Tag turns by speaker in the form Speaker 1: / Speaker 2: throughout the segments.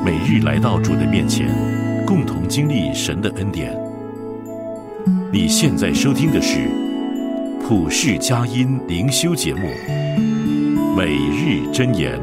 Speaker 1: 每日来到主的面前，共同经历神的恩典。你现在收听的是普世佳音灵修节目《每日箴言》。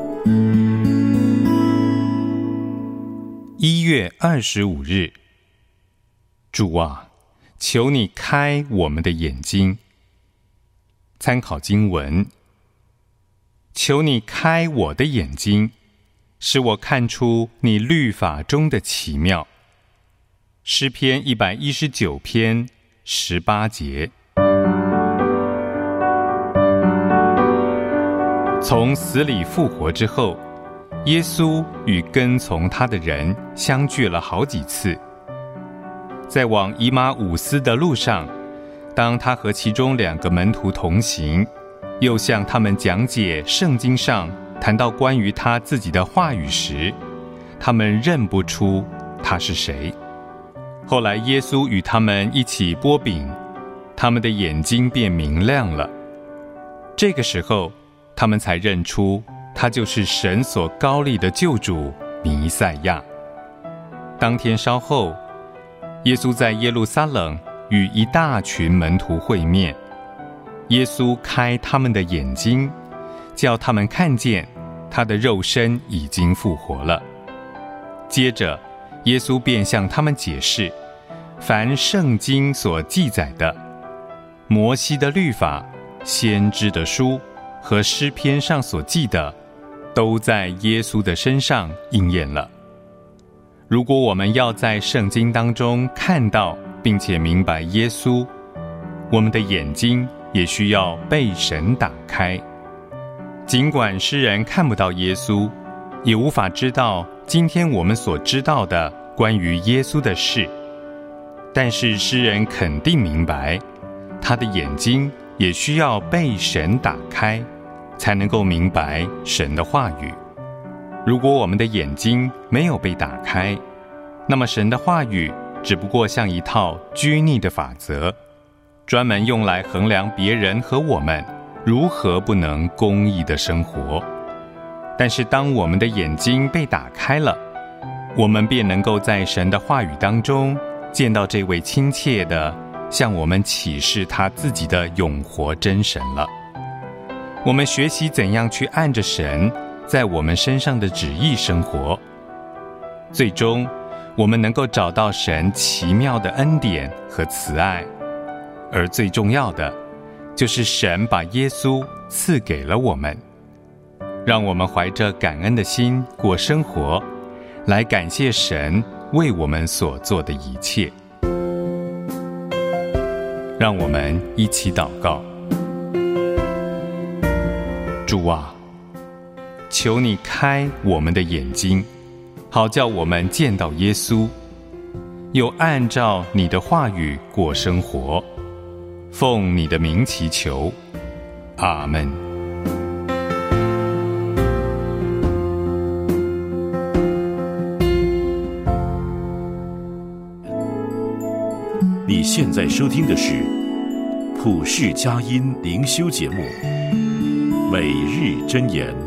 Speaker 2: 1月25日，主啊，求你开我们的眼睛。参考经文：求你开我的眼睛，使我看出你律法中的奇妙。诗篇119篇18节。从死里复活之后，耶稣与跟从他的人相聚了好几次。在往以马忤斯的路上，当他和其中2个门徒同行，又向他们讲解圣经上谈到关于他自己的话语时，他们认不出他是谁。后来耶稣与他们一起擘饼，他们的眼睛便明亮了。这个时候，他们才认出他就是神所膏立的救主弥赛亚。当天稍后，耶稣在耶路撒冷与一大群门徒会面。耶稣开他们的眼睛，叫他们看见他的肉身已经复活了。接着，耶稣便向他们解释，凡圣经所记载的，摩西的律法、先知的书和诗篇上所记的，都在耶稣的身上应验了。如果我们要在圣经当中看到并且明白耶稣，我们的眼睛也需要被神打开。尽管诗人看不到耶稣，也无法知道今天我们所知道的关于耶稣的事，但是诗人肯定明白，他的眼睛也需要被神打开，才能够明白神的话语。如果我们的眼睛没有被打开，那么神的话语只不过像一套拘泥的法则，专门用来衡量别人和我们如何不能公义的生活。但是当我们的眼睛被打开了，我们便能够在神的话语当中见到这位亲切的向我们启示他自己的永活真神了。我们学习怎样去按着神在我们身上的旨意生活，最终我们能够找到神奇妙的恩典和慈爱。而最重要的就是神把耶稣赐给了我们，让我们怀着感恩的心过生活，来感谢神为我们所做的一切。让我们一起祷告。主啊，求你开我们的眼睛，好叫我们见到耶稣，又按照你的话语过生活。奉你的名祈求，阿们。
Speaker 1: 你现在收听的是普世佳音灵修节目《每日箴言》。